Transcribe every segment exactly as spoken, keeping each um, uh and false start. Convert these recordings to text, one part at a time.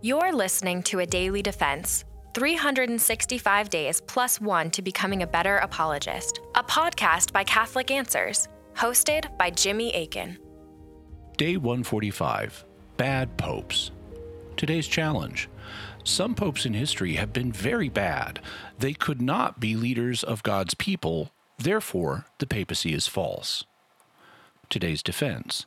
You're listening to A Daily Defense, three hundred sixty-five days plus one to becoming a better apologist, a podcast by Catholic Answers, hosted by Jimmy Akin. Day one forty-five, Bad Popes. Today's challenge. Some popes in history have been very bad. They could not be leaders of God's people, therefore the papacy is false. Today's defense.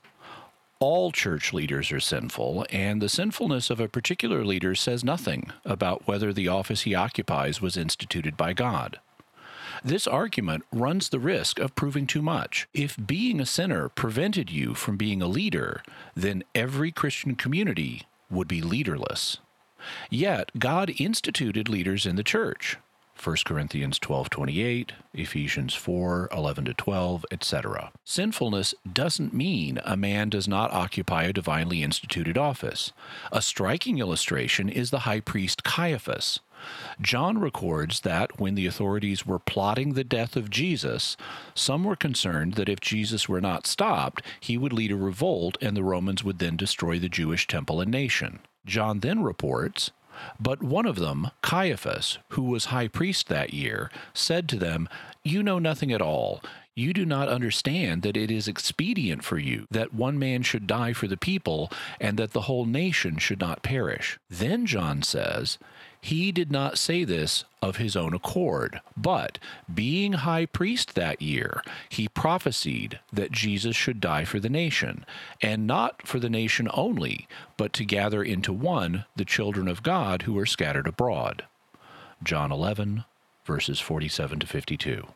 All church leaders are sinful, and the sinfulness of a particular leader says nothing about whether the office he occupies was instituted by God. This argument runs the risk of proving too much. If being a sinner prevented you from being a leader, then every Christian community would be leaderless. Yet, God instituted leaders in the church. First Corinthians twelve twenty-eight, Ephesians four eleven to twelve, et cetera. Sinfulness doesn't mean a man does not occupy a divinely instituted office. A striking illustration is the high priest Caiaphas. John records that when the authorities were plotting the death of Jesus, some were concerned that if Jesus were not stopped, he would lead a revolt and the Romans would then destroy the Jewish temple and nation. John then reports, "But one of them, Caiaphas, who was high priest that year, said to them, 'You know nothing at all. You do not understand that it is expedient for you that one man should die for the people, and that the whole nation should not perish.' Then John says, 'He did not say this of his own accord, but, being high priest that year, he prophesied that Jesus should die for the nation, and not for the nation only, but to gather into one the children of God who are scattered abroad.'" John eleven, verses forty-seven to fifty-two.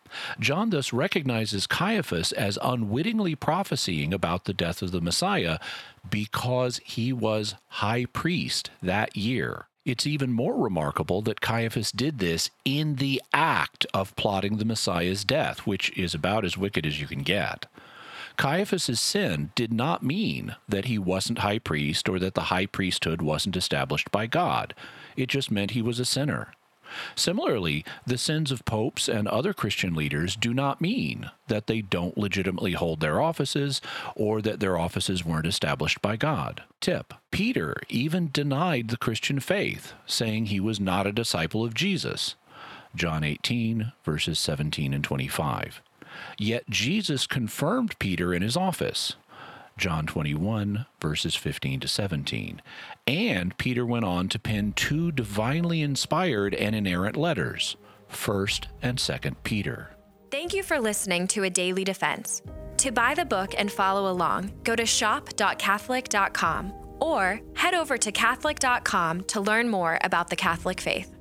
John thus recognizes Caiaphas as unwittingly prophesying about the death of the Messiah because he was high priest that year. It's even more remarkable that Caiaphas did this in the act of plotting the Messiah's death, which is about as wicked as you can get. Caiaphas's sin did not mean that he wasn't high priest or that the high priesthood wasn't established by God. It just meant he was a sinner. Similarly, the sins of popes and other Christian leaders do not mean that they don't legitimately hold their offices or that their offices weren't established by God. Tip: Peter even denied the Christian faith, saying he was not a disciple of Jesus. John eighteen, verses seventeen and twenty-five. Yet Jesus confirmed Peter in his office. John twenty-one, verses fifteen to seventeen. And Peter went on to pen two divinely inspired and inerrant letters, First and Second Peter. Thank you for listening to A Daily Defense. To buy the book and follow along, go to shop dot catholic dot com or head over to catholic dot com to learn more about the Catholic faith.